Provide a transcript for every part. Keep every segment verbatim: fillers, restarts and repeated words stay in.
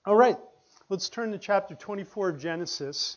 All right, let's turn to chapter twenty-four of Genesis.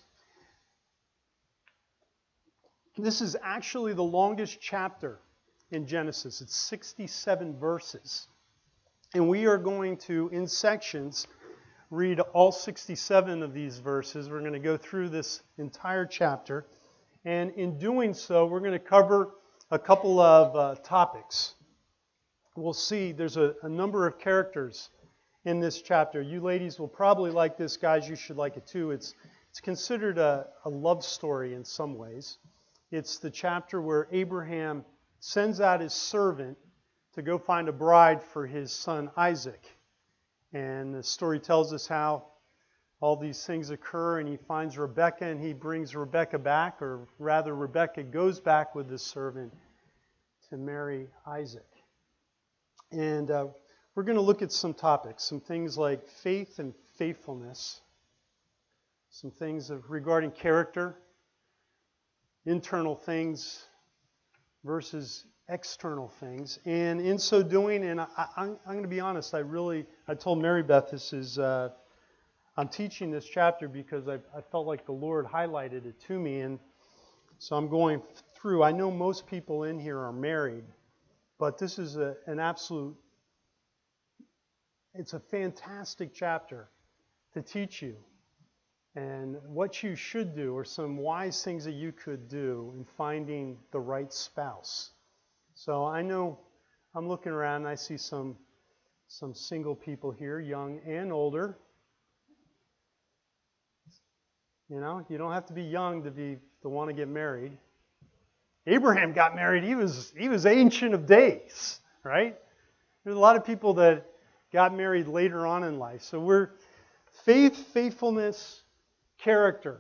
This is actually the longest chapter in Genesis. It's sixty-seven verses. And we are going to, in sections, read all sixty-seven of these verses. We're going to go through this entire chapter. And in doing so, we're going to cover a couple of uh, topics. We'll see there's a, a number of characters in this chapter. You ladies will probably like this. Guys, you should like it too. It's, it's considered a, a love story in some ways. It's the chapter where Abraham sends out his servant to go find a bride for his son Isaac. And the story tells us how all these things occur, and he finds Rebekah, and he brings Rebekah back, or rather Rebekah goes back with the servant to marry Isaac. And uh, we're going to look at some topics, some things like faith and faithfulness, some things of, regarding character, internal things versus external things. And in so doing, and I, I'm, I'm going to be honest, I really, I told Mary Beth this is, uh, I'm teaching this chapter because I, I felt like the Lord highlighted it to me. And so I'm going through. I know most people in here are married, but this is a, an absolute, it's a fantastic chapter to teach you. And what you should do, or some wise things that you could do in finding the right spouse. So I know I'm looking around and I see some some single people here, young and older. You know, you don't have to be young to be to want to get married. Abraham got married. He was he was ancient of days, right? There's a lot of people that got married later on in life. So we're faith, faithfulness, character.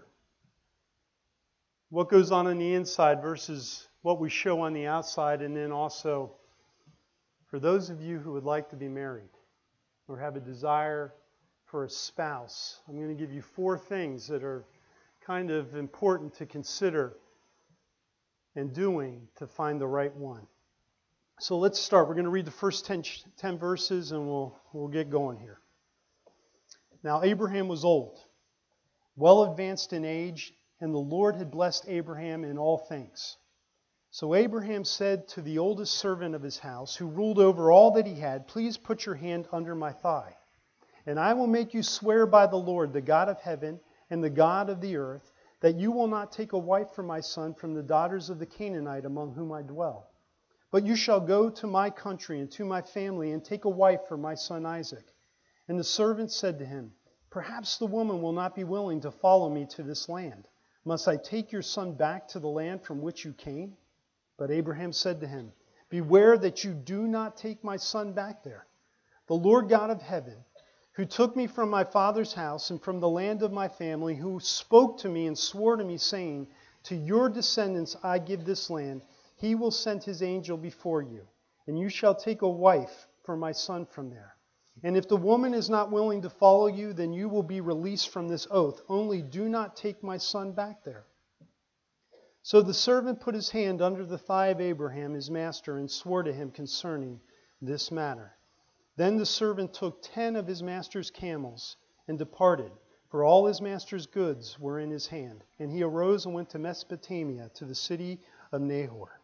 What goes on on the inside versus what we show on the outside. And then also, for those of you who would like to be married or have a desire for a spouse, I'm going to give you four things that are kind of important to consider and doing to find the right one. So let's start. We're going to read the first ten, ten verses and we'll, we'll get going here. Now Abraham was old, well advanced in age, and the Lord had blessed Abraham in all things. So Abraham said to the oldest servant of his house, who ruled over all that he had, "Please put your hand under my thigh, and I will make you swear by the Lord, the God of heaven and the God of the earth, that you will not take a wife for my son from the daughters of the Canaanite among whom I dwell. But you shall go to my country and to my family and take a wife for my son Isaac." And the servant said to him, "Perhaps the woman will not be willing to follow me to this land. Must I take your son back to the land from which you came?" But Abraham said to him, "Beware that you do not take my son back there. The Lord God of heaven, who took me from my father's house and from the land of my family, who spoke to me and swore to me, saying, 'To your descendants I give this land,' he will send his angel before you, and you shall take a wife for my son from there. And if the woman is not willing to follow you, then you will be released from this oath. Only do not take my son back there." So the servant put his hand under the thigh of Abraham, his master, and swore to him concerning this matter. Then the servant took ten of his master's camels and departed, for all his master's goods were in his hand. And he arose and went to Mesopotamia, to the city of Nahor.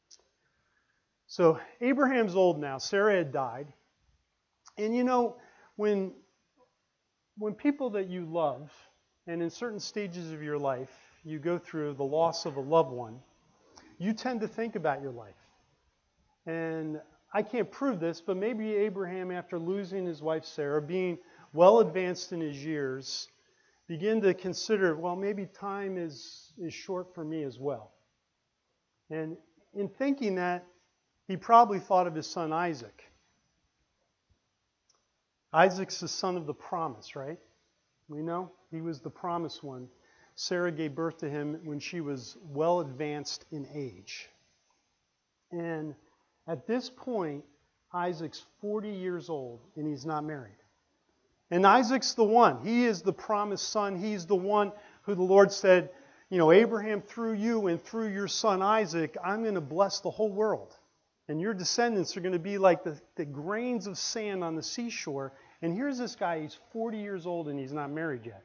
So Abraham's old now. Sarah had died. And you know, when, when people that you love, and in certain stages of your life, you go through the loss of a loved one, you tend to think about your life. And I can't prove this, but maybe Abraham, after losing his wife Sarah, being well advanced in his years, began to consider, well, maybe time is, is short for me as well. And in thinking that, he probably thought of his son Isaac. Isaac's the son of the promise, right? We know he was the promised one. Sarah gave birth to him when she was well advanced in age. And at this point, Isaac's forty years old and he's not married. And Isaac's the one. He is the promised son. He's the one who the Lord said, you know, Abraham, through you and through your son Isaac, I'm going to bless the whole world. And your descendants are going to be like the, the grains of sand on the seashore. And here's this guy, he's forty years old and he's not married yet.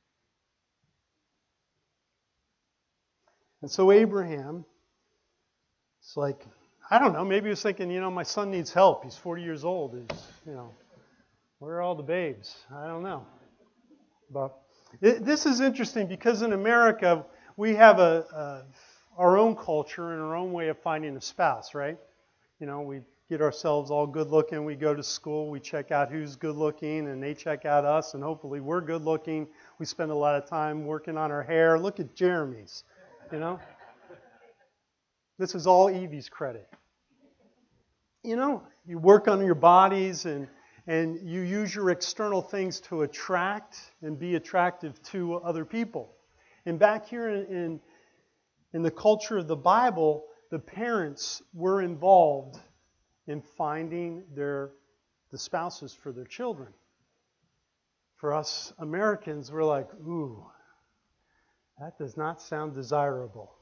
And so Abraham, it's like, I don't know, maybe he was thinking, you know, my son needs help. He's forty years old. He's, you know, where are all the babes? I don't know. But it, this is interesting because in America, we have a, a our own culture and our own way of finding a spouse, right? You know, we get ourselves all good looking. We go to school. We check out who's good looking, and they check out us, and hopefully we're good looking. We spend a lot of time working on our hair. Look at Jeremy's, you know. This is all Evie's credit. You know, you work on your bodies and and you use your external things to attract and be attractive to other people. And back here in, in, in the culture of the Bible, the parents were involved in finding their the spouses for their children. For us Americans, we're like, ooh, that does not sound desirable.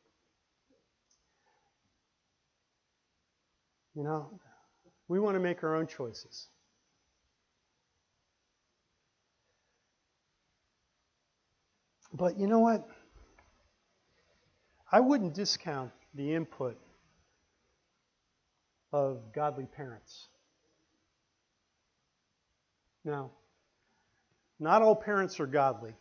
You know, we want to make our own choices. But you know what? I wouldn't discount the input of godly parents. Now, not all parents are godly.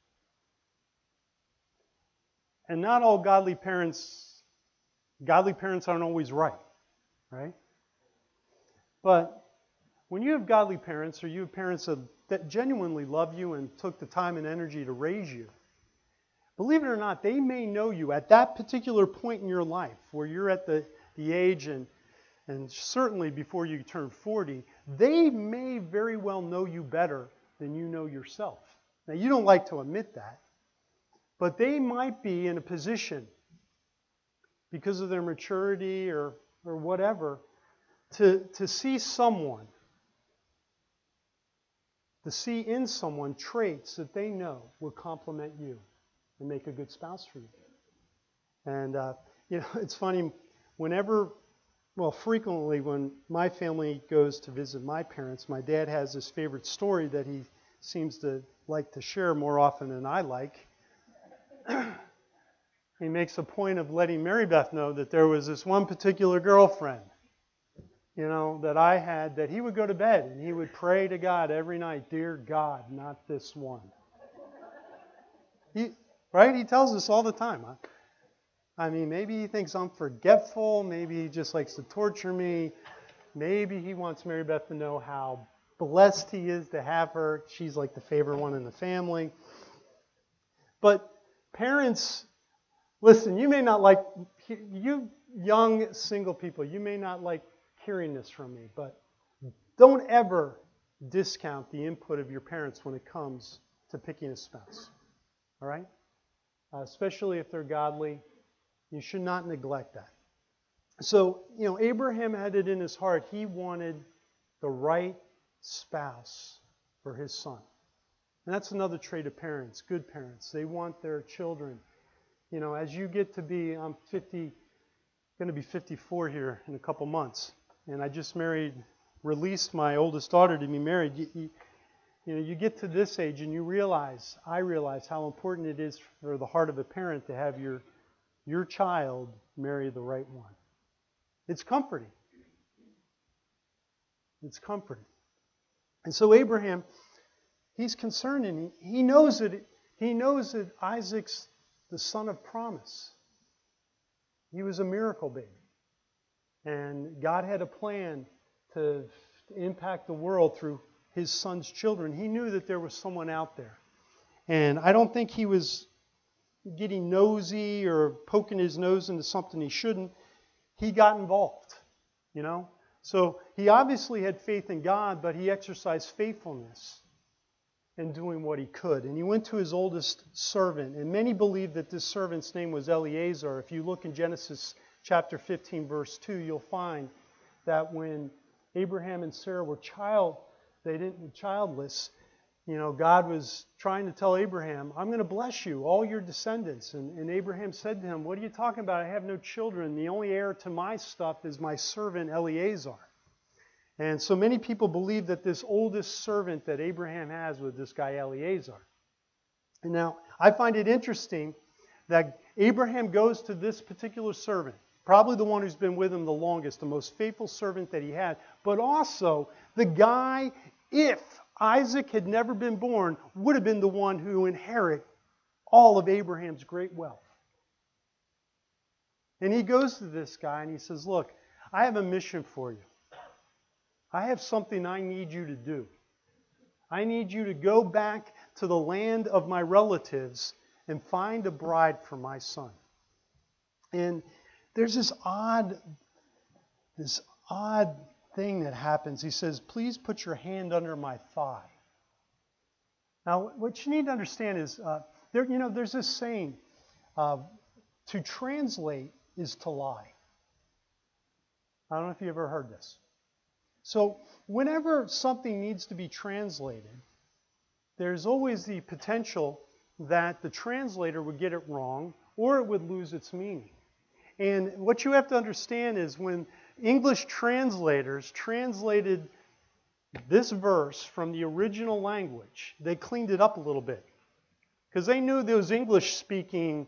And not all godly parents, godly parents aren't always right, right? But when you have godly parents, or you have parents that, that genuinely love you and took the time and energy to raise you, believe it or not, they may know you at that particular point in your life where you're at the, the age and, and certainly before you turn forty, they may very well know you better than you know yourself. Now, you don't like to admit that, but they might be in a position because of their maturity or, or whatever to, to see someone, to see in someone traits that they know will complement you and make a good spouse for you. And, uh, you know, it's funny, whenever, well, frequently when my family goes to visit my parents, my dad has this favorite story that he seems to like to share more often than I like. He makes a point of letting Mary Beth know that there was this one particular girlfriend, you know, that I had, that he would go to bed and he would pray to God every night, dear God, not this one. He, right? He tells us all the time. Huh? I mean, maybe he thinks I'm forgetful. Maybe he just likes to torture me. Maybe he wants Mary Beth to know how blessed he is to have her. She's like the favorite one in the family. But parents, listen, you may not like, you young single people, you may not like hearing this from me, but don't ever discount the input of your parents when it comes to picking a spouse. All right? Uh, especially if they're godly. You should not neglect that. So, you know, Abraham had it in his heart. He wanted the right spouse for his son. And that's another trait of parents, good parents. They want their children. You know, as you get to be, I'm fifty, going to be fifty-four here in a couple months. And I just married, released my oldest daughter to be married. You, you, you know, you get to this age and you realize, I realize how important it is for the heart of a parent to have your, your child marry the right one. It's comforting. It's comforting. And so Abraham, he's concerned and he, he knows that it, he knows that Isaac's the son of promise. He was a miracle baby. And God had a plan to impact the world through his son's children. He knew that there was someone out there. And I don't think he was getting nosy or poking his nose into something he shouldn't. He got involved, you know. So he obviously had faith in God, but he exercised faithfulness in doing what he could. And he went to his oldest servant. And many believe that this servant's name was Eliezer. If you look in Genesis chapter fifteen, verse two, you'll find that when Abraham and Sarah were child, they didn't childless. You know, God was trying to tell Abraham, I'm going to bless you, all your descendants. And, and Abraham said to him, what are you talking about? I have no children. The only heir to my stuff is my servant Eliezer. And so many people believe that this oldest servant that Abraham has was this guy Eliezer. And now, I find it interesting that Abraham goes to this particular servant, probably the one who's been with him the longest, the most faithful servant that he had, but also the guy, if Isaac had never been born, would have been the one who inherit all of Abraham's great wealth. And he goes to this guy and he says, look, I have a mission for you. I have something I need you to do. I need you to go back to the land of my relatives and find a bride for my son. And there's this odd, this odd thing that happens. He says, please put your hand under my thigh. Now, what you need to understand is, uh, there, you know, there's this saying, uh, to translate is to lie. I don't know if you ever heard this. So whenever something needs to be translated, there's always the potential that the translator would get it wrong or it would lose its meaning. And what you have to understand is when English translators translated this verse from the original language, they cleaned it up a little bit. Because they knew those English-speaking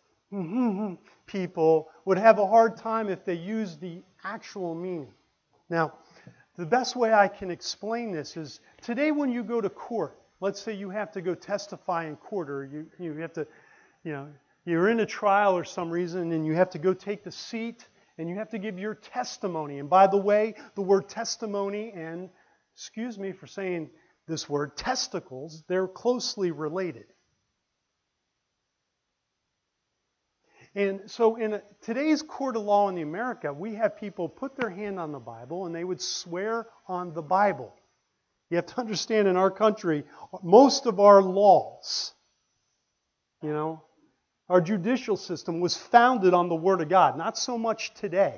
people would have a hard time if they used the actual meaning. Now, the best way I can explain this is today when you go to court, let's say you have to go testify in court or you, you have to, you know, you're in a trial or some reason and you have to go take the seat and you have to give your testimony. And by the way, the word testimony and, excuse me for saying this word, testicles, they're closely related. And so in a, today's court of law in America, we have people put their hand on the Bible and they would swear on the Bible. You have to understand in our country, most of our laws, you know, our judicial system was founded on the Word of God. Not so much today,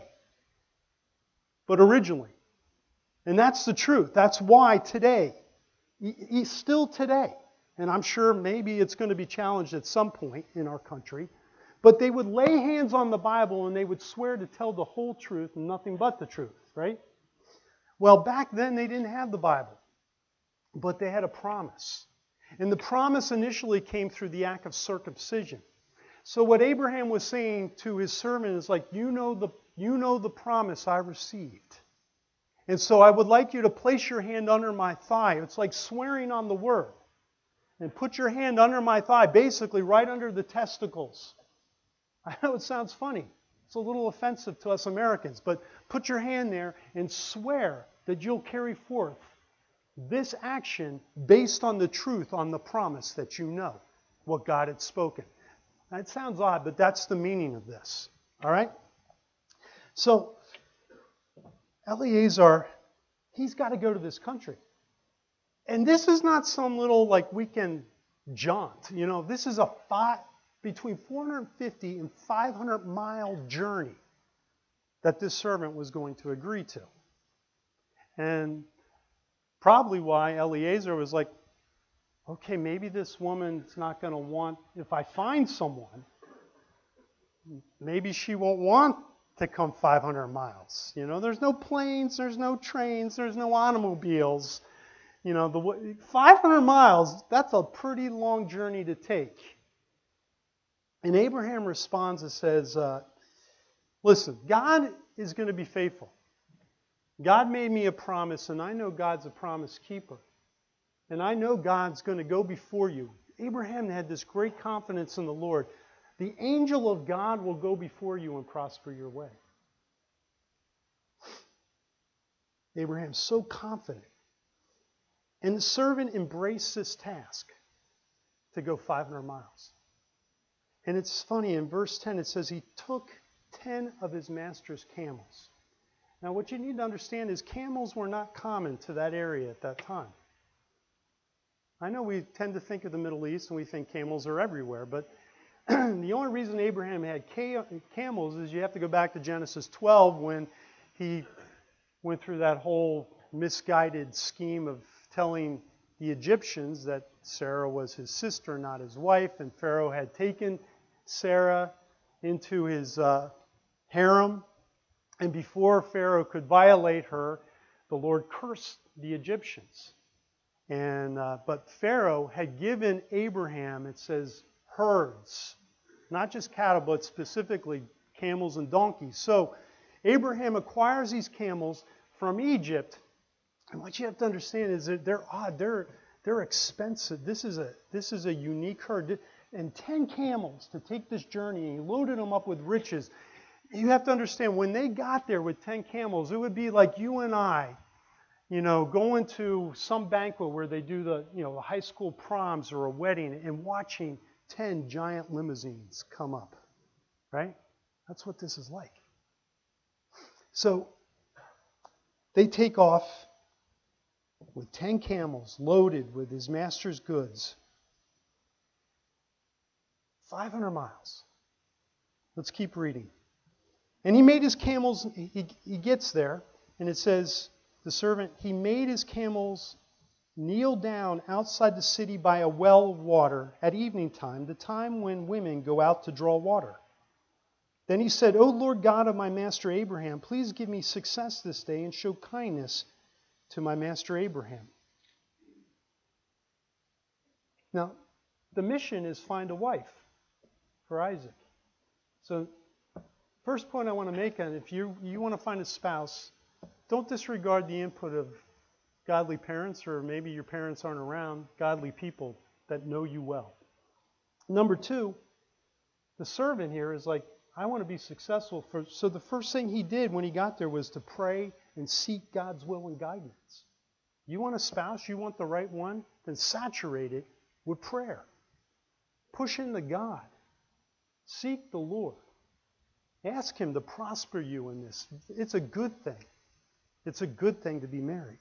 but originally. And that's the truth. That's why today, still today, and I'm sure maybe it's going to be challenged at some point in our country, but they would lay hands on the Bible and they would swear to tell the whole truth and nothing but the truth, right? Well, back then they didn't have the Bible, but they had a promise. And the promise initially came through the act of circumcision. So what Abraham was saying to his servant is like, you know the, you know the promise I received. And so I would like you to place your hand under my thigh. It's like swearing on the word. And put your hand under my thigh, basically right under the testicles. I know it sounds funny. It's a little offensive to us Americans, but put your hand there and swear that you'll carry forth this action based on the truth, on the promise that you know, what God had spoken. Now, it sounds odd, but that's the meaning of this. All right? So, Eliezer, he's got to go to this country. And this is not some little like weekend jaunt. You know, this is a five, between four hundred fifty and five hundred mile journey that this servant was going to agree to. And probably why Eliezer was like, okay, maybe this woman's not going to want, if I find someone, maybe she won't want to come five hundred miles. You know, there's no planes, there's no trains, there's no automobiles. You know, the five hundred miles, that's a pretty long journey to take. And Abraham responds and says, uh, listen, God is going to be faithful. God made me a promise, and I know God's a promise keeper. And I know God's going to go before you. Abraham had this great confidence in the Lord. The angel of God will go before you and prosper your way. Abraham's so confident. And the servant embraced this task to go five hundred miles. And it's funny, in verse ten it says he took ten of his master's camels. Now what you need to understand is camels were not common to that area at that time. I know we tend to think of the Middle East and we think camels are everywhere, but the only reason Abraham had camels is you have to go back to Genesis twelve when he went through that whole misguided scheme of telling the Egyptians that Sarah was his sister, not his wife, and Pharaoh had taken Sarah into his uh, harem. And before Pharaoh could violate her, the Lord cursed the Egyptians. And uh, but Pharaoh had given Abraham, it says, herds, not just cattle, but specifically camels and donkeys. So Abraham acquires these camels from Egypt, and what you have to understand is that they're odd, they're they're expensive. This is a this is a unique herd, and ten camels to take this journey, and he loaded them up with riches. You have to understand, when they got there with ten camels, it would be like you and I, you know, going to some banquet where they do the, you know, the high school proms or a wedding and watching ten giant limousines come up, right? That's what this is like. So they take off with ten camels loaded with his master's goods. five hundred miles. Let's keep reading. And he made his camels, he, he gets there, and it says, the servant, he made his camels kneel down outside the city by a well of water at evening time, the time when women go out to draw water. Then he said, O Lord God of my master Abraham, please give me success this day and show kindness to my master Abraham. Now, the mission is find a wife for Isaac. So, first point I want to make on, if you, you want to find a spouse, don't disregard the input of godly parents, or maybe your parents aren't around, godly people that know you well. Number two, the servant here is like, I want to be successful. For, so the first thing he did when he got there was to pray and seek God's will and guidance. You want a spouse, you want the right one, then saturate it with prayer. Push into God. Seek the Lord. Ask Him to prosper you in this. It's a good thing. It's a good thing to be married.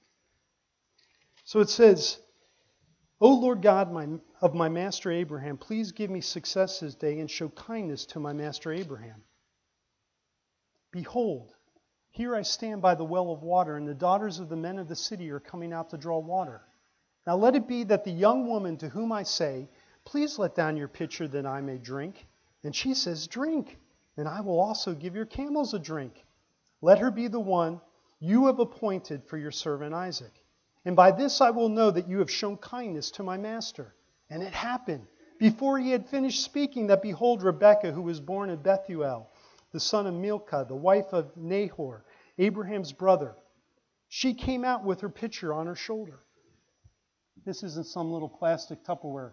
So it says, O Lord God my, of my master Abraham, please give me success this day and show kindness to my master Abraham. Behold, here I stand by the well of water, and the daughters of the men of the city are coming out to draw water. Now let it be that the young woman to whom I say, please let down your pitcher that I may drink. And she says, drink, and I will also give your camels a drink. Let her be the one you have appointed for your servant Isaac. And by this I will know that you have shown kindness to my master. And it happened, before he had finished speaking, that behold, Rebekah, who was born in Bethuel, the son of Milcah, the wife of Nahor, Abraham's brother, she came out with her pitcher on her shoulder. This isn't some little plastic Tupperware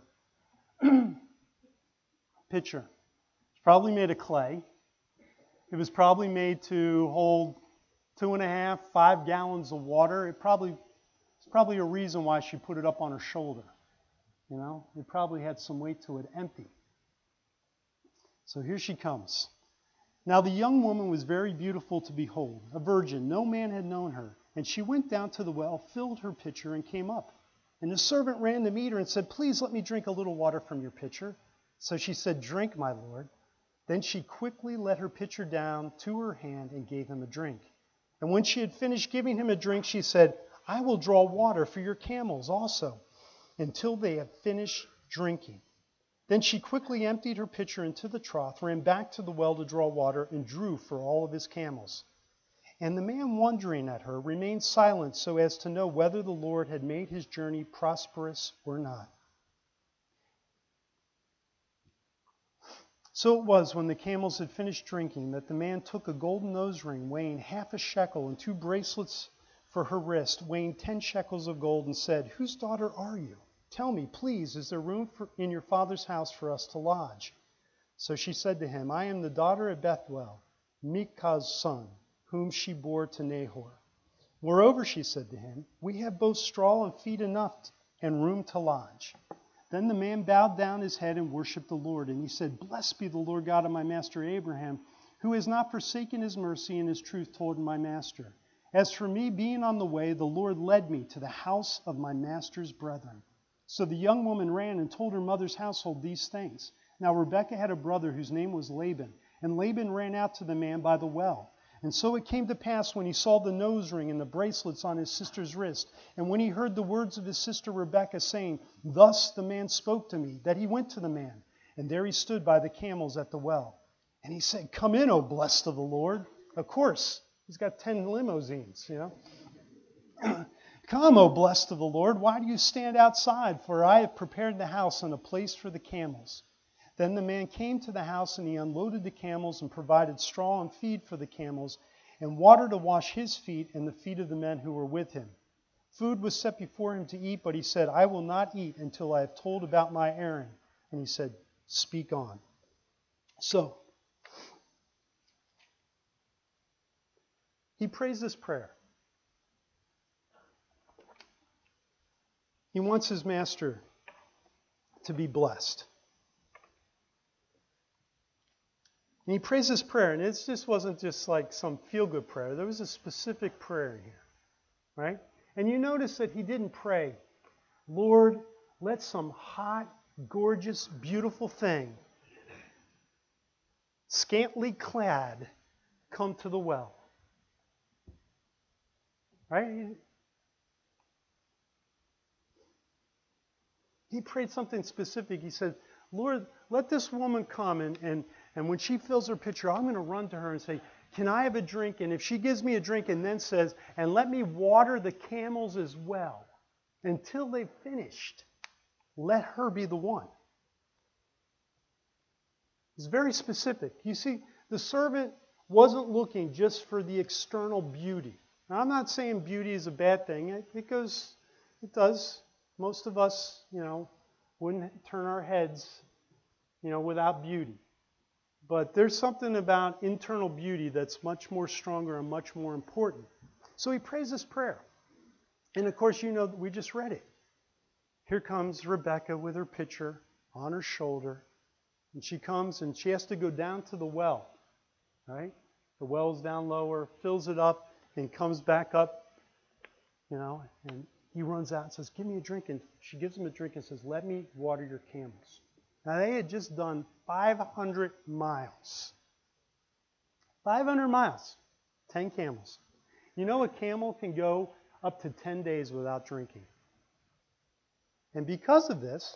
pitcher. It's probably made of clay. It was probably made to hold two and a half, five gallons of water. It probably, it's probably a reason why she put it up on her shoulder. You know, it probably had some weight to it, empty. So here she comes. Now the young woman was very beautiful to behold, a virgin. No man had known her. And she went down to the well, filled her pitcher, and came up. And the servant ran to meet her and said, please let me drink a little water from your pitcher. So she said, drink, my lord. Then she quickly let her pitcher down to her hand and gave him a drink. And when she had finished giving him a drink, she said, I will draw water for your camels also, until they have finished drinking. Then she quickly emptied her pitcher into the trough, ran back to the well to draw water, and drew for all of his camels. And the man, wondering at her, remained silent so as to know whether the Lord had made his journey prosperous or not. So it was, when the camels had finished drinking, that the man took a golden nose ring weighing half a shekel and two bracelets for her wrist, weighing ten shekels of gold, and said, whose daughter are you? Tell me, please, is there room for, in your father's house for us to lodge? So she said to him, I am the daughter of Bethuel, Milcah's son, whom she bore to Nahor. Moreover, she said to him, we have both straw and feed enough and room to lodge. Then the man bowed down his head and worshipped the Lord. And he said, blessed be the Lord God of my master Abraham, who has not forsaken his mercy and his truth toward my master. As for me, being on the way, the Lord led me to the house of my master's brethren. So the young woman ran and told her mother's household these things. Now Rebekah had a brother whose name was Laban. And Laban ran out to the man by the well. And so it came to pass, when he saw the nose ring and the bracelets on his sister's wrist, and when he heard the words of his sister Rebekah saying, thus the man spoke to me, that he went to the man. And there he stood by the camels at the well. And he said, come in, O blessed of the Lord. Of course, he's got ten limousines, you know. Come, O blessed of the Lord, why do you stand outside? For I have prepared the house and a place for the camels. Then the man came to the house, and he unloaded the camels and provided straw and feed for the camels, and water to wash his feet and the feet of the men who were with him. Food was set before him to eat, but he said, I will not eat until I have told about my errand. And he said, speak on. So, he prays this prayer. He wants his master to be blessed. And he prays this prayer, and it just wasn't just like some feel-good prayer. There was a specific prayer here, right? And you notice that he didn't pray, Lord, let some hot, gorgeous, beautiful thing, scantily clad, come to the well. Right? He prayed something specific. He said, Lord, let this woman come, and, and, and when she fills her pitcher, I'm going to run to her and say, can I have a drink? And if she gives me a drink and then says, and let me water the camels as well, until they've finished, let her be the one. It's very specific. You see, the servant wasn't looking just for the external beauty. Now, I'm not saying beauty is a bad thing, because it does. Most of us, you know, wouldn't turn our heads, you know, without beauty. But there's something about internal beauty that's much more stronger and much more important. So he prays this prayer. And of course, you know, we just read it. Here comes Rebecca with her pitcher on her shoulder. And she comes and she has to go down to the well. Right? The well's down lower, fills it up, and comes back up. You know, and he runs out and says, give me a drink. And she gives him a drink and says, let me water your camels. Now, they had just done five hundred miles. five hundred miles. ten camels. You know, a camel can go up to ten days without drinking. And because of this,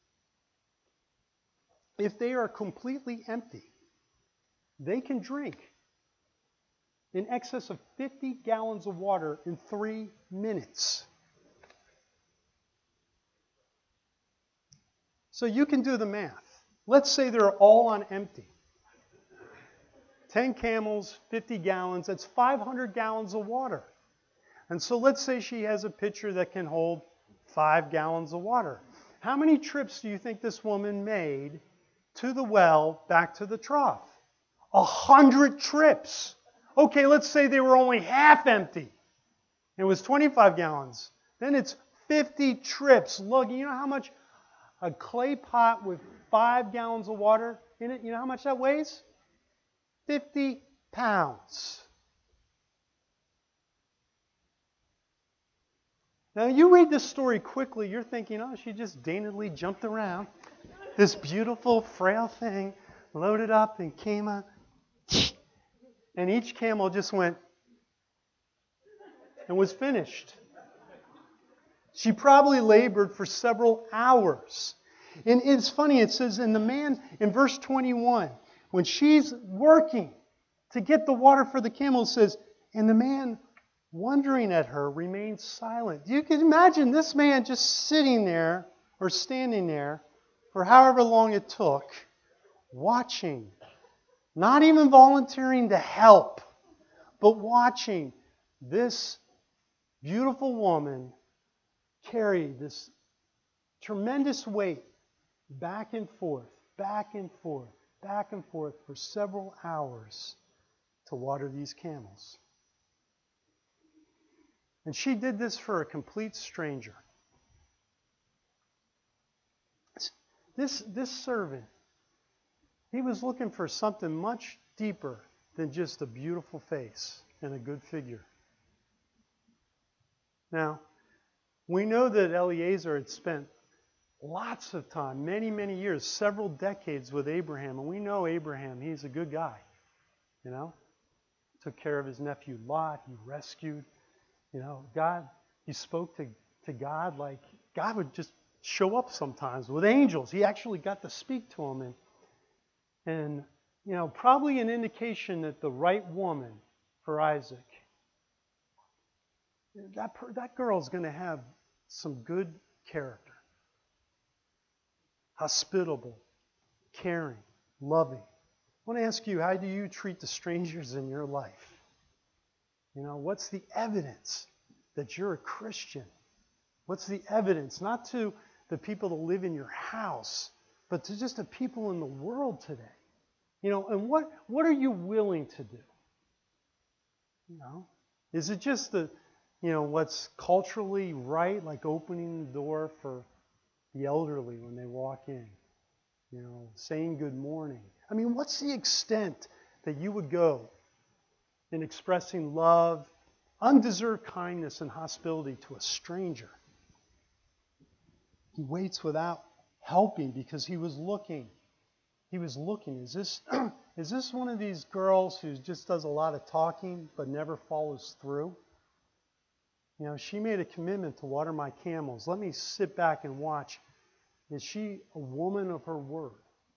if they are completely empty, they can drink in excess of fifty gallons of water in three minutes. So you can do the math. Let's say they're all on empty. ten camels, fifty gallons, that's five hundred gallons of water. And so let's say she has a pitcher that can hold five gallons of water. How many trips do you think this woman made to the well, back to the trough? A hundred trips. Okay, let's say they were only half empty. It was twenty-five gallons. Then it's fifty trips. Look, you know how much a clay pot with five gallons of water in it, you know how much that weighs? fifty pounds. Now, you read this story quickly, you're thinking, oh, she just daintily jumped around. This beautiful, frail thing loaded up and came up. And each camel just went and was finished. She probably labored for several hours. And it's funny, it says in the man, in verse twenty-one, when she's working to get the water for the camel, it says, and the man, wondering at her, remained silent. You can imagine this man just sitting there or standing there for however long it took, watching, not even volunteering to help, but watching this beautiful woman carry this tremendous weight back and forth, back and forth, back and forth for several hours to water these camels. And she did this for a complete stranger. This, this servant, he was looking for something much deeper than just a beautiful face and a good figure. Now, we know that Eliezer had spent lots of time, many, many years, several decades with Abraham. And we know Abraham, he's a good guy. You know, took care of his nephew Lot. He rescued. You know, God, he spoke to, to God like God would just show up sometimes with angels. He actually got to speak to him. And, and you know, probably an indication that the right woman for Isaac that, per, that girl's going to have some good character. Hospitable, caring, loving. I want to ask you, how do you treat the strangers in your life? You know, what's the evidence that you're a Christian? What's the evidence, not to the people that live in your house, but to just the people in the world today? You know, and what, what are you willing to do? You know, is it just the, you know, what's culturally right, like opening the door for the elderly when they walk in? You know, saying good morning. I mean, what's the extent that you would go in expressing love, undeserved kindness, and hospitality to a stranger? He waits without helping because he was looking. He was looking. Is this, is this one of these girls who just does a lot of talking but never follows through? You know, she made a commitment to water my camels. Let me sit back and watch. Is she a woman of her word?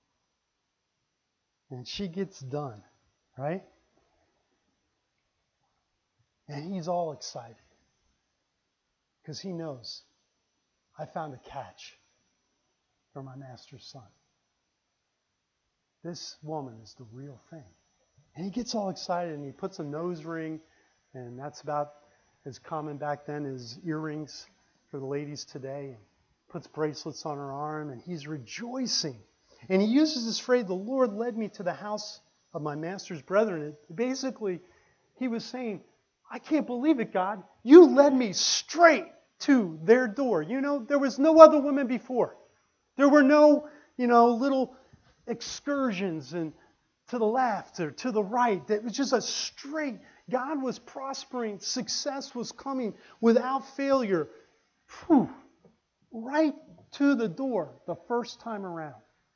And she gets done, right? And he's all excited because he knows, I found a catch for my master's son. This woman is the real thing. And he gets all excited and he puts a nose ring, and that's about as common back then as earrings for the ladies today, and puts bracelets on her arm, and he's rejoicing. And he uses this phrase, the Lord led me to the house of my master's brethren. It, basically, he was saying, I can't believe it, God. You led me straight to their door. You know, there was no other women before. There were no, you know, little excursions and to the left or to the right. It was just a straight. God was prospering. Success was coming without failure. Whew, right to the door the first time around.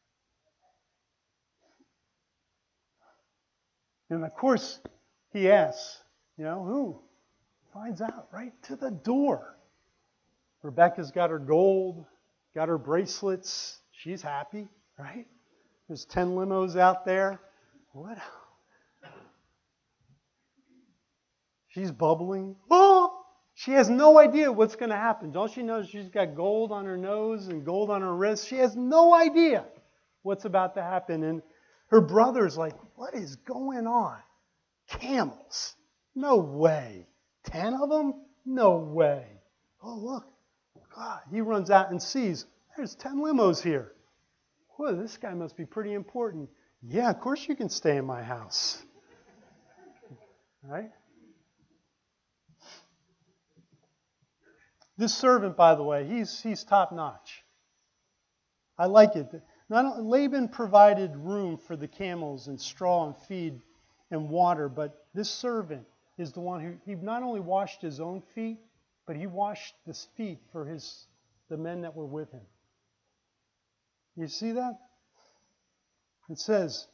And of course, he asks, you know, who? Finds out right to the door. Rebecca's got her gold, got her bracelets. She's happy, right? There's ten limos out there. What? She's bubbling. Oh! She has no idea what's going to happen. All she knows is she's got gold on her nose and gold on her wrist. She has no idea what's about to happen. And her brother's like, what is going on? Camels? No way. Ten of them? No way. Oh, look. God, he runs out and sees, there's ten limos here. Whoa, this guy must be pretty important. Yeah, of course you can stay in my house. Right? This servant, by the way, he's he's top notch. I like it. Not, Laban provided room for the camels and straw and feed and water, but this servant is the one who he not only washed his own feet, but he washed the feet for his the men that were with him. You see that? It says,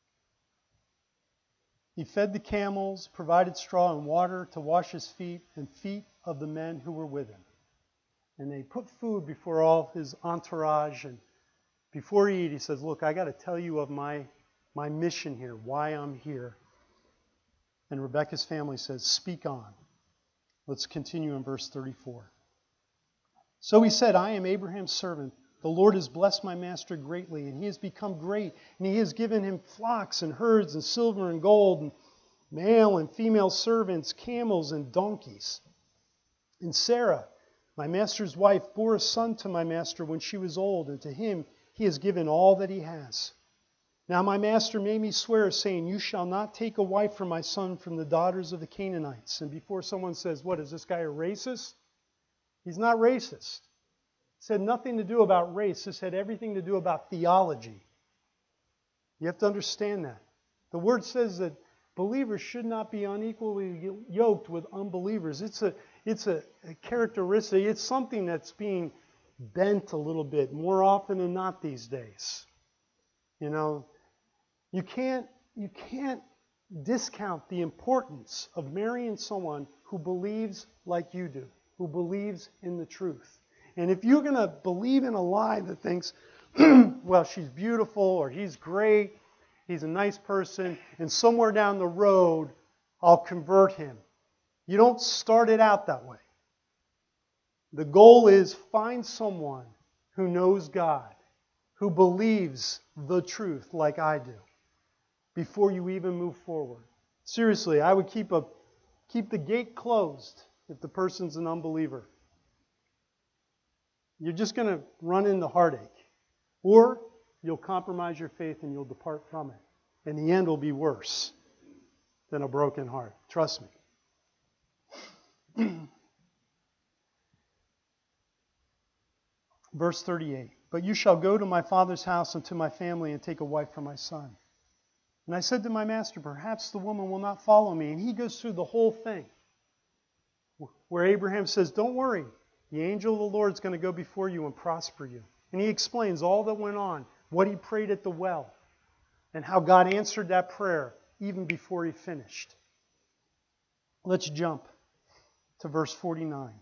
he fed the camels, provided straw and water to wash his feet and feet of the men who were with him. And they put food before all his entourage. And before he eat, he says, look, I got to tell you of my, my mission here, why I'm here. And Rebekah's family says, speak on. Let's continue in verse thirty-four. So he said, I am Abraham's servant. The Lord has blessed my master greatly, and he has become great. And he has given him flocks and herds and silver and gold, and male and female servants, camels and donkeys. And Sarah, my master's wife, bore a son to my master when she was old, and to him he has given all that he has. Now my master made me swear, saying, you shall not take a wife for my son from the daughters of the Canaanites. And before someone says, what, is this guy a racist? He's not racist. This had nothing to do about race. This had everything to do about theology. You have to understand that. The Word says that believers should not be unequally yoked with unbelievers. It's a, it's a, a characteristic. It's something that's being bent a little bit more often than not these days. You know, you can't, you can't discount the importance of marrying someone who believes like you do, who believes in the truth. And if you're going to believe in a lie that thinks, well, she's beautiful or he's great, he's a nice person, and somewhere down the road, I'll convert him. You don't start it out that way. The goal is find someone who knows God, who believes the truth like I do, before you even move forward. Seriously, I would keep a keep the gate closed if the person's an unbeliever. You're just going to run into heartache. Or you'll compromise your faith and you'll depart from it. And the end will be worse than a broken heart. Trust me. Verse thirty-eight. But you shall go to my father's house and to my family and take a wife for my son. And I said to my master, perhaps the woman will not follow me. And he goes through the whole thing. Where Abraham says, don't worry. The angel of the Lord is going to go before you and prosper you. And he explains all that went on, what he prayed at the well, and how God answered that prayer even before he finished. Let's jump to verse forty-nine.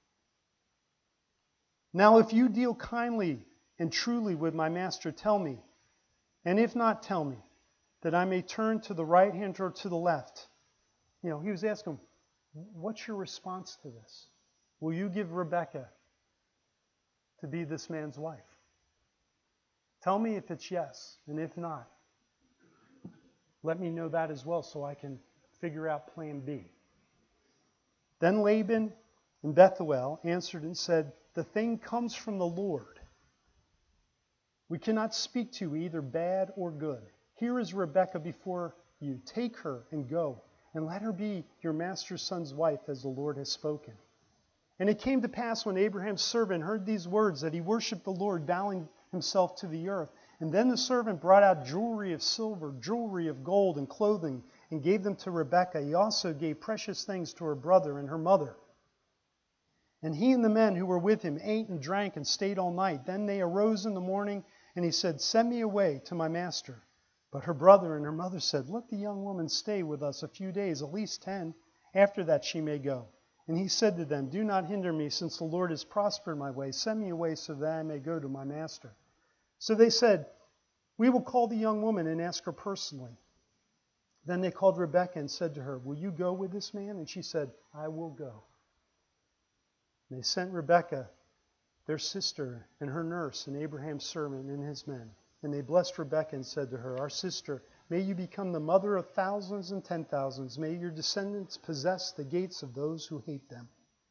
Now if you deal kindly and truly with my master, tell me, and if not, tell me, that I may turn to the right hand or to the left. You know, he was asking, what's your response to this? Will you give Rebekah to be this man's wife? Tell me if it's yes, and if not, let me know that as well so I can figure out plan B. Then Laban and Bethuel answered and said, the thing comes from the Lord. We cannot speak to you either bad or good. Here is Rebekah before you. Take her and go, and let her be your master's son's wife, as the Lord has spoken. And it came to pass when Abraham's servant heard these words that he worshipped the Lord, bowing himself to the earth. And then the servant brought out jewelry of silver, jewelry of gold, and clothing, and gave them to Rebekah. He also gave precious things to her brother and her mother. And he and the men who were with him ate and drank and stayed all night. Then they arose in the morning, and he said, send me away to my master. But her brother and her mother said, let the young woman stay with us a few days, at least ten. After that she may go. And he said to them, do not hinder me, since the Lord has prospered my way. Send me away so that I may go to my master. So they said, we will call the young woman and ask her personally. Then they called Rebekah and said to her, will you go with this man? And she said, I will go. And they sent Rebekah, their sister, and her nurse, and Abraham's servant and his men. And they blessed Rebekah and said to her, our sister, may you become the mother of thousands and ten thousands. May your descendants possess the gates of those who hate them.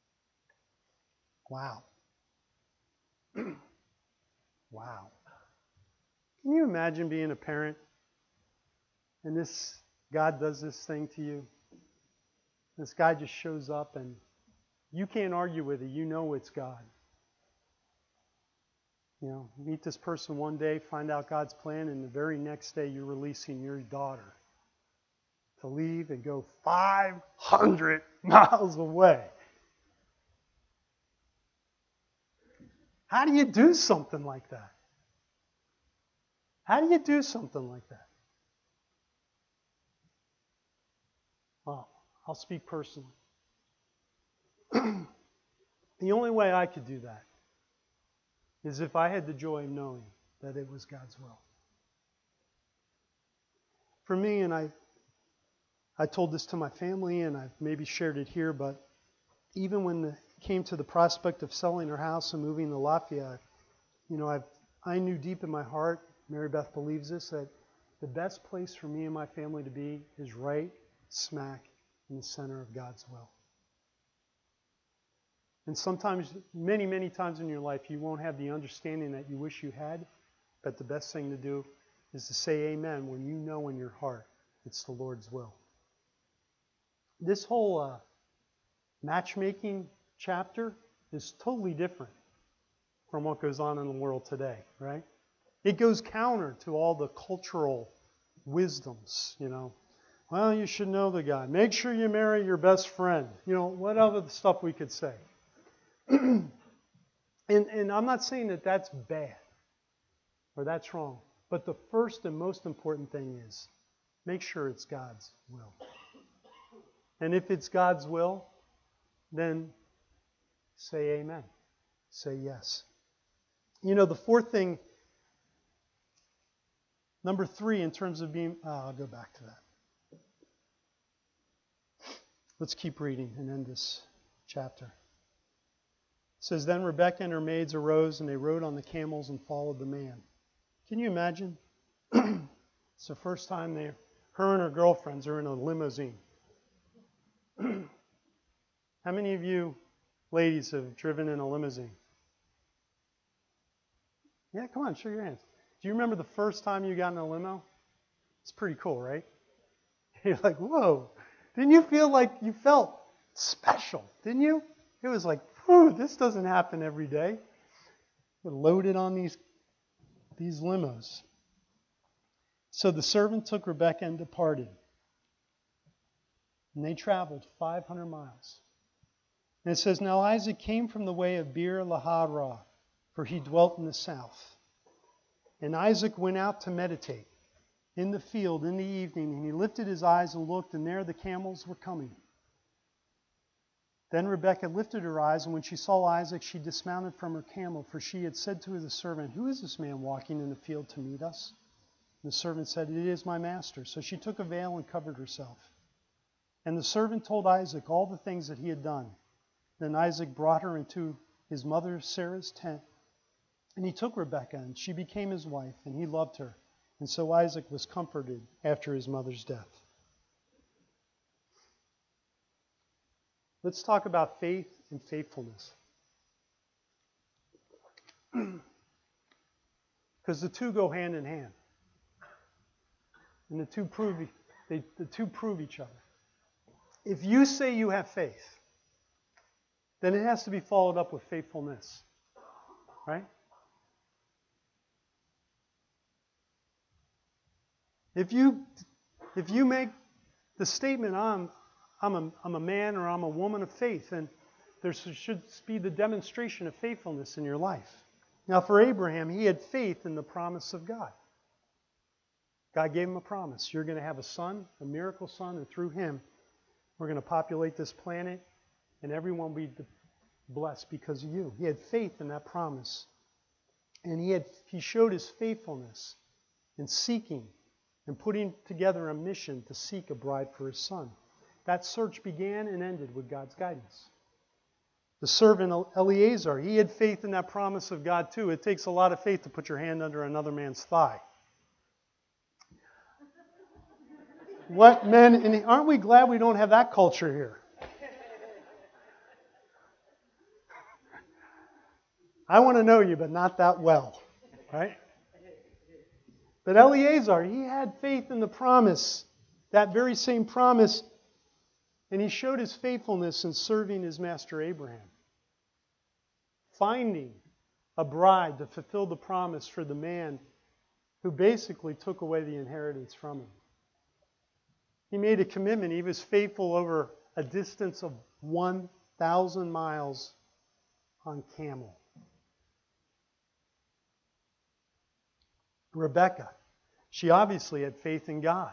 Wow. Wow. Can you imagine being a parent and this God does this thing to you? This guy just shows up and you can't argue with it. You know it's God. You know, meet this person one day, find out God's plan, and the very next day you're releasing your daughter to leave and go five hundred miles away. How do you do something like that? How do you do something like that? Well, I'll speak personally. The only way I could do that is if I had the joy of knowing that it was God's will. For me, and I, I told this to my family, and I've maybe shared it here, but even when it came to the prospect of selling our house and moving to Lafayette, you know, I I knew deep in my heart, Mary Beth believes this, that the best place for me and my family to be is right smack in the center of God's will. And sometimes, many, many times in your life, you won't have the understanding that you wish you had, but the best thing to do is to say amen when you know in your heart it's the Lord's will. This whole uh, matchmaking chapter is totally different from what goes on in the world today, right? It goes counter to all the cultural wisdoms, you know. Well, you should know the guy. Make sure you marry your best friend. You know, what other stuff we could say. and, and I'm not saying that that's bad or that's wrong. But the first and most important thing is make sure it's God's will. And if it's God's will, then say amen. Say yes. You know, the fourth thing, number three in terms of being, oh, I'll go back to that. Let's keep reading and end this chapter. It says, Then Rebekah and her maids arose, and they rode on the camels and followed the man. Can you imagine? It's the first time they, her and her girlfriends are in a limousine. How many of you ladies have driven in a limousine? Yeah, come on, show your hands. Do you remember the first time you got in a limo? It's pretty cool, right? You're like, whoa. Didn't you feel like you felt special? Didn't you? It was like, whew, this doesn't happen every day. We're loaded on these, these limos. So the servant took Rebekah and departed. And they traveled five hundred miles. And it says, Now Isaac came from the way of Beer Lahai-roi, for he dwelt in the south. And Isaac went out to meditate in the field in the evening, and he lifted his eyes and looked, and there the camels were coming. Then Rebekah lifted her eyes, and when she saw Isaac, she dismounted from her camel, for she had said to the servant, Who is this man walking in the field to meet us? And the servant said, It is my master. So she took a veil and covered herself. And the servant told Isaac all the things that he had done. Then Isaac brought her into his mother Sarah's tent, and he took Rebekah, and she became his wife, and he loved her. And so Isaac was comforted after his mother's death. Let's talk about faith and faithfulness. Because the two go hand in hand. And the two prove they, the two prove each other. If you say you have faith, then it has to be followed up with faithfulness. Right? If you if you make the statement, I'm I'm a, I'm a man or I'm a woman of faith, then there should be the demonstration of faithfulness in your life. Now for Abraham, he had faith in the promise of God. God gave him a promise. You're going to have a son, a miracle son, and through him, we're going to populate this planet, and everyone will be blessed because of you. He had faith in that promise. And he had he showed his faithfulness in seeking and putting together a mission to seek a bride for his son. That search began and ended with God's guidance. The servant Eliezer, he had faith in that promise of God too. It takes a lot of faith to put your hand under another man's thigh. What men, and aren't we glad we don't have that culture here? I want to know you, but not that well, right? But Eliezer, he had faith in the promise, that very same promise, and he showed his faithfulness in serving his master Abraham, finding a bride to fulfill the promise for the man who basically took away the inheritance from him. He made a commitment. He was faithful over a distance of one thousand miles on camel. Rebekah, she obviously had faith in God.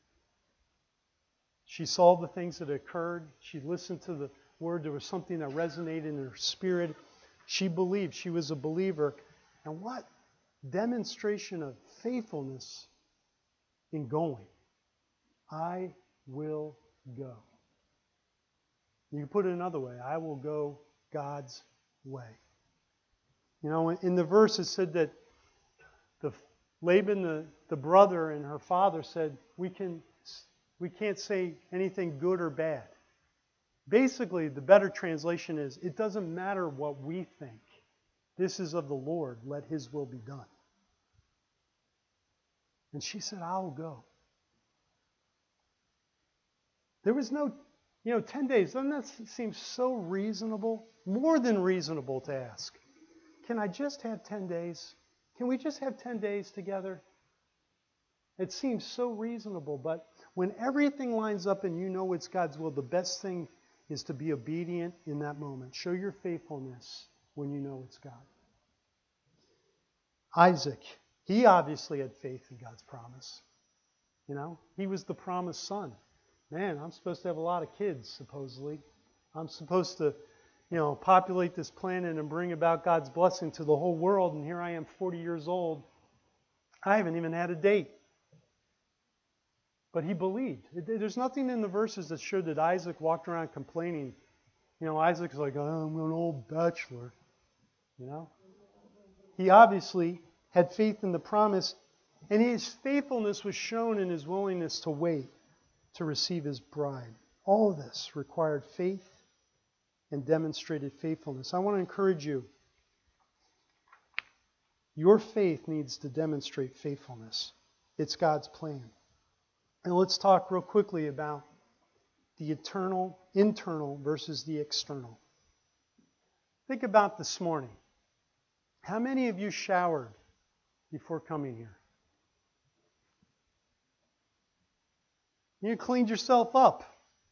She saw the things that occurred. She listened to the word. There was something that resonated in her spirit. She believed. She was a believer. And what demonstration of faithfulness in going. I will go. You can put it another way. I will go God's way. You know, in the verse it said that the Laban, the, the brother, and her father said, we can we can't say anything good or bad. Basically, the better translation is, it doesn't matter what we think. This is of the Lord. Let His will be done. And she said, I will go. There was no, you know, ten days. Doesn't that seem so reasonable? More than reasonable to ask. Can I just have ten days? Can we just have ten days together? It seems so reasonable, but when everything lines up and you know it's God's will, the best thing is to be obedient in that moment. Show your faithfulness when you know it's God. Isaac, he obviously had faith in God's promise. You know, he was the promised son. Man, I'm supposed to have a lot of kids, supposedly. I'm supposed to, you know, populate this planet and bring about God's blessing to the whole world. And here I am, forty years old. I haven't even had a date. But he believed. There's nothing in the verses that showed that Isaac walked around complaining. You know, Isaac's like, oh, I'm an old bachelor. You know? He obviously had faith in the promise, and his faithfulness was shown in his willingness to wait to receive his bride. All of this required faith and demonstrated faithfulness. I want to encourage you. Your faith needs to demonstrate faithfulness. It's God's plan. And let's talk real quickly about the eternal, internal versus the external. Think about this morning. How many of you showered before coming here? You cleaned yourself up.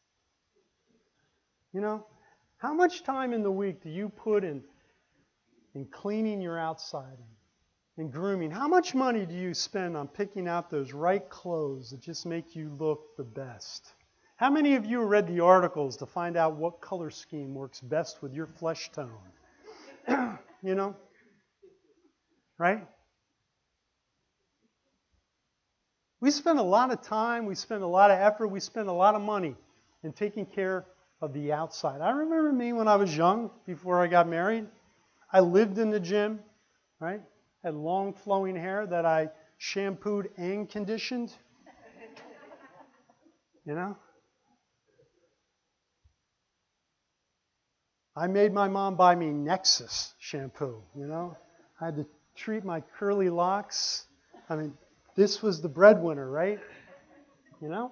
You know, how much time in the week do you put in, in cleaning your outside and, and grooming? How much money do you spend on picking out those right clothes that just make you look the best? How many of you read the articles to find out what color scheme works best with your flesh tone? You know? Right? We spend a lot of time, we spend a lot of effort, we spend a lot of money in taking care of the outside. I remember me when I was young, before I got married. I lived in the gym, right? Had long flowing hair that I shampooed and conditioned. You know? I made my mom buy me Nexus shampoo, you know? I had to treat my curly locks. I mean, this was the breadwinner, right? You know?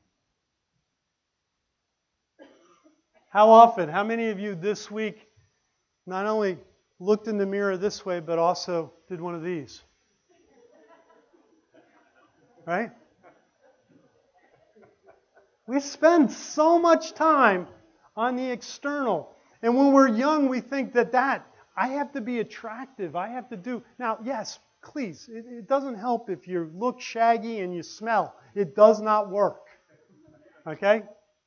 How often, how many of you this week not only looked in the mirror this way, but also did one of these? Right? We spend so much time on the external. And when we're young, we think that that, I have to be attractive. I have to do. Now, yes, please, it, it doesn't help if you look shaggy and you smell. It does not work. Okay?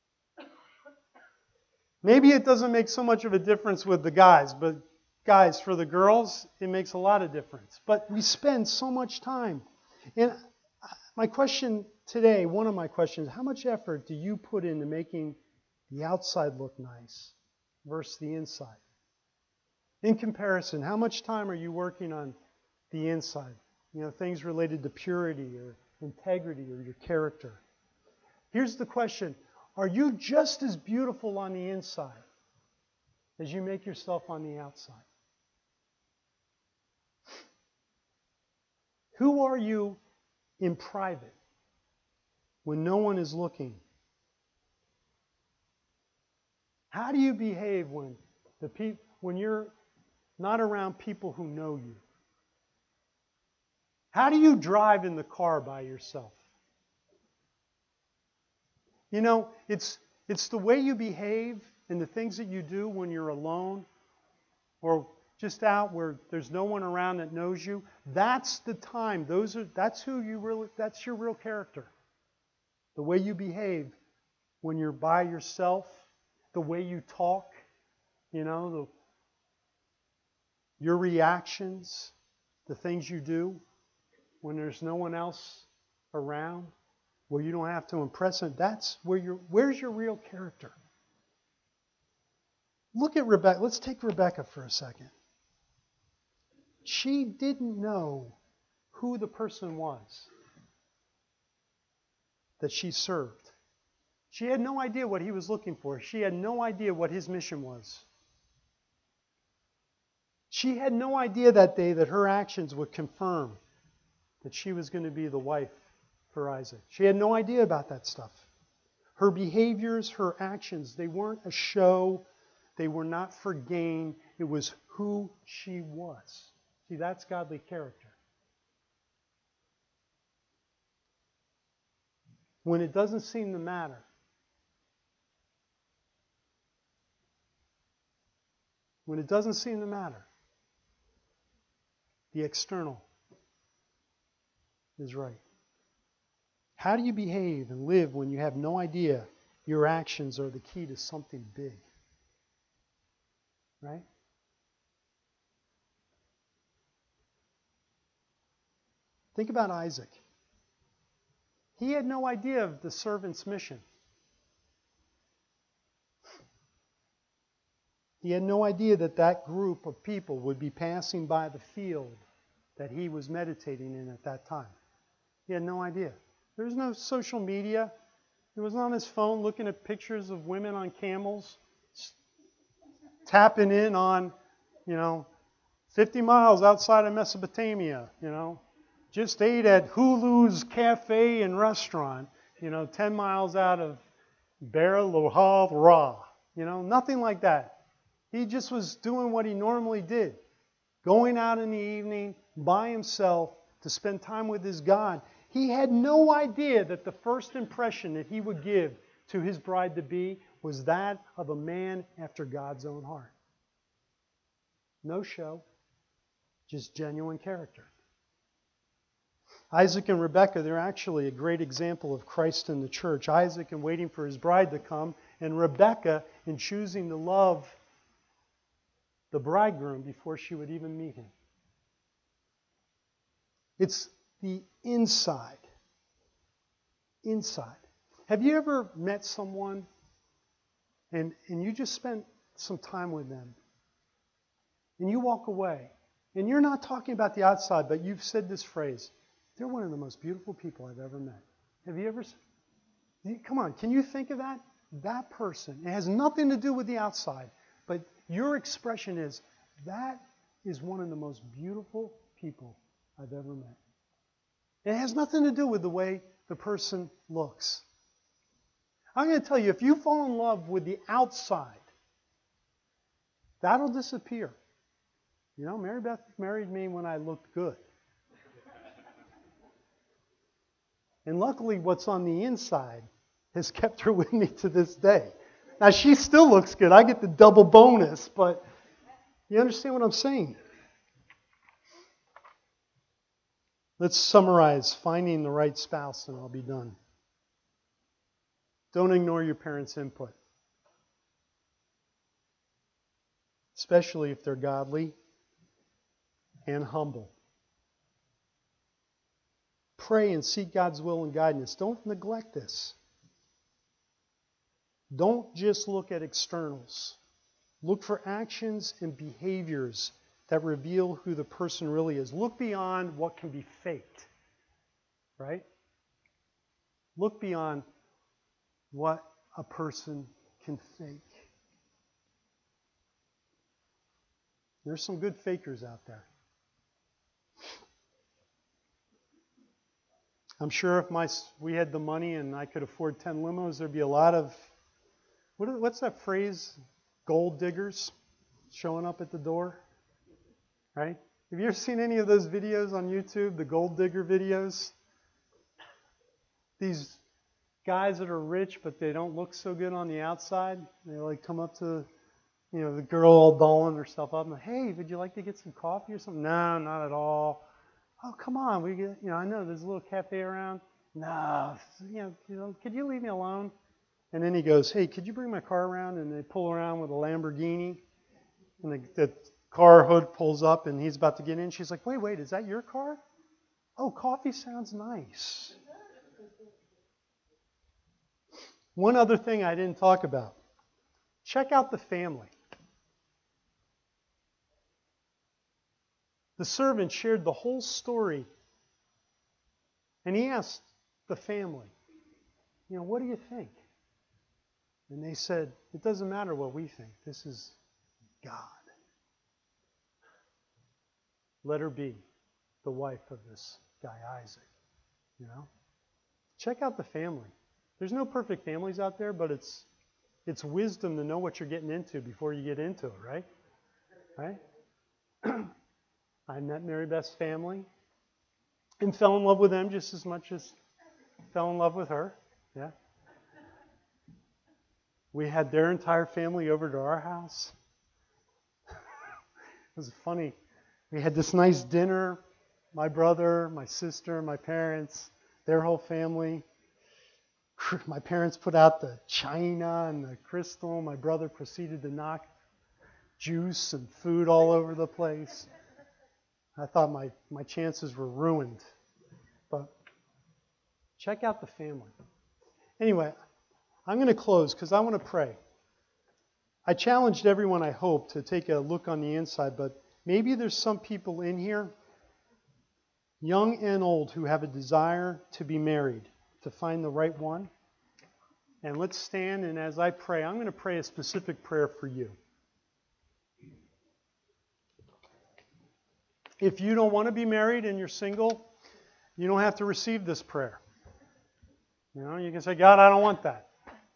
Maybe it doesn't make so much of a difference with the guys, but guys, for the girls, it makes a lot of difference. But we spend so much time. And my question today, one of my questions, how much effort do you put into making the outside look nice versus the inside? In comparison, how much time are you working on the inside? You know, things related to purity or integrity or your character. Here's the question. Are you just as beautiful on the inside as you make yourself on the outside? Who are you in private when no one is looking? How do you behave when the pe- when you're not around people who know you? How do you drive in the car by yourself? You know, it's it's the way you behave and the things that you do when you're alone or just out where there's no one around that knows you. That's the time. Those are that's who you really that's your real character. The way you behave when you're by yourself, the way you talk, you know, the, your reactions, the things you do when there's no one else around, where you don't have to impress them. That's where you're, where's your real character? Look at Rebecca. Let's take Rebecca for a second. She didn't know who the person was that she served. She had no idea what he was looking for. She had no idea what his mission was. She had no idea that day that her actions would confirm that she was going to be the wife for Isaac. She had no idea about that stuff. Her behaviors, her actions, they weren't a show. They were not for gain. It was who she was. See, that's godly character. When it doesn't seem to matter, when it doesn't seem to matter, the external is right. How do you behave and live when you have no idea your actions are the key to something big? Right? Think about Isaac. He had no idea of the servant's mission. He had no idea that that group of people would be passing by the field that he was meditating in at that time. He had no idea. There was no social media. He was on his phone looking at pictures of women on camels, tapping in on, you know, fifty miles outside of Mesopotamia, you know. Just ate at Hulu's Cafe and Restaurant, you know, ten miles out of Be'er Lahai Rah. You know, nothing like that. He just was doing what he normally did. Going out in the evening by himself to spend time with his God. He had no idea that the first impression that he would give to his bride-to-be was that of a man after God's own heart. No show, just genuine character. Isaac and Rebekah, they're actually a great example of Christ in the church. Isaac in waiting for his bride to come, and Rebekah in choosing to love the bridegroom before she would even meet him. It's the inside. Inside. Have you ever met someone and, and you just spent some time with them and you walk away and you're not talking about the outside, but you've said this phrase, they're one of the most beautiful people I've ever met. Have you ever? Come on, can you think of that? That person. It has nothing to do with the outside, but your expression is, that is one of the most beautiful people I've ever met. It has nothing to do with the way the person looks. I'm going to tell you, if you fall in love with the outside, that'll disappear. You know, Mary Beth married me when I looked good. And luckily, what's on the inside has kept her with me to this day. Now, she still looks good. I get the double bonus, but you understand what I'm saying? Let's summarize finding the right spouse, and I'll be done. Don't ignore your parents' input, especially if they're godly and humble. Pray and seek God's will and guidance. Don't neglect this. Don't just look at externals. Look for actions and behaviors that reveal who the person really is. Look beyond what can be faked. Right? Look beyond what a person can fake. There's some good fakers out there. I'm sure if my we had the money and I could afford ten limos, there'd be a lot of, what, what's that phrase? Gold diggers showing up at the door. Right? Have you ever seen any of those videos on YouTube, the gold digger videos? These guys that are rich, but they don't look so good on the outside. They like come up to, you know, the girl all dolling herself up and, hey, would you like to get some coffee or something? No, not at all. Oh, come on, we get, you know, I know there's a little cafe around. No, you know, you know, could you leave me alone? And then he goes, hey, could you bring my car around? And they pull around with a Lamborghini, and the, the car hood pulls up, and he's about to get in. She's like, wait, wait, is that your car? Oh, coffee sounds nice. One other thing I didn't talk about. Check out the family. The servant shared the whole story, and he asked the family, you know, what do you think? And they said, it doesn't matter what we think. This is God. Let her be the wife of this guy, Isaac. You know? Check out the family. There's no perfect families out there, but it's it's wisdom to know what you're getting into before you get into it, right? Right? I met Mary Beth's family and fell in love with them just as much as fell in love with her. Yeah. We had their entire family over to our house. It was funny. We had this nice dinner. My brother, my sister, my parents, their whole family. My parents put out the china and the crystal. My brother proceeded to knock juice and food all over the place. I thought my, my chances were ruined. But Check out the family. Anyway, I'm going to close because I want to pray. I challenged everyone, I hope, to take a look on the inside, but maybe there's some people in here, young and old, who have a desire to be married, to find the right one. And let's stand, and as I pray, I'm going to pray a specific prayer for you. If you don't want to be married and you're single, you don't have to receive this prayer. You know, you can say, God, I don't want that.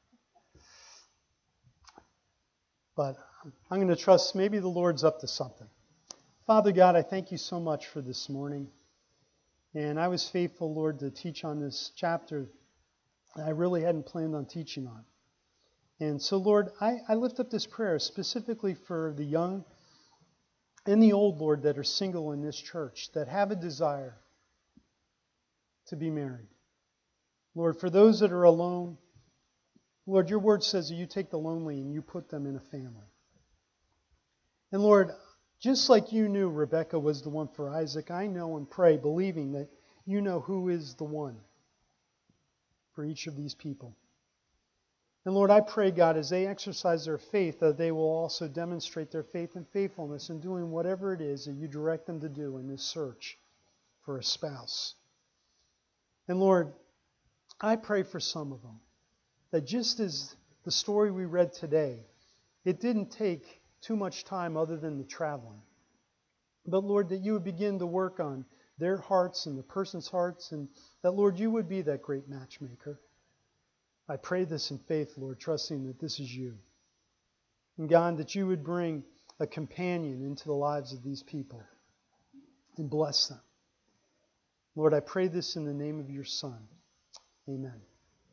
But I'm going to trust maybe the Lord's up to something. Father God, I thank you so much for this morning. And I was faithful, Lord, to teach on this chapter that I really hadn't planned on teaching on. And so, Lord, I, I lift up this prayer specifically for the young and the old, Lord, that are single in this church, that have a desire to be married. Lord, for those that are alone, Lord, your word says that you take the lonely and you put them in a family. And Lord, just like you knew Rebekah was the one for Isaac, I know and pray, believing that you know who is the one for each of these people. And Lord, I pray, God, as they exercise their faith, that they will also demonstrate their faith and faithfulness in doing whatever it is that you direct them to do in this search for a spouse. And Lord, I pray for some of them, that just as the story we read today, it didn't take too much time other than the traveling. But Lord, that you would begin to work on their hearts and the person's hearts, and that, Lord, you would be that great matchmaker. I pray this in faith, Lord, trusting that this is you. And God, that you would bring a companion into the lives of these people and bless them. Lord, I pray this in the name of your Son. Amen.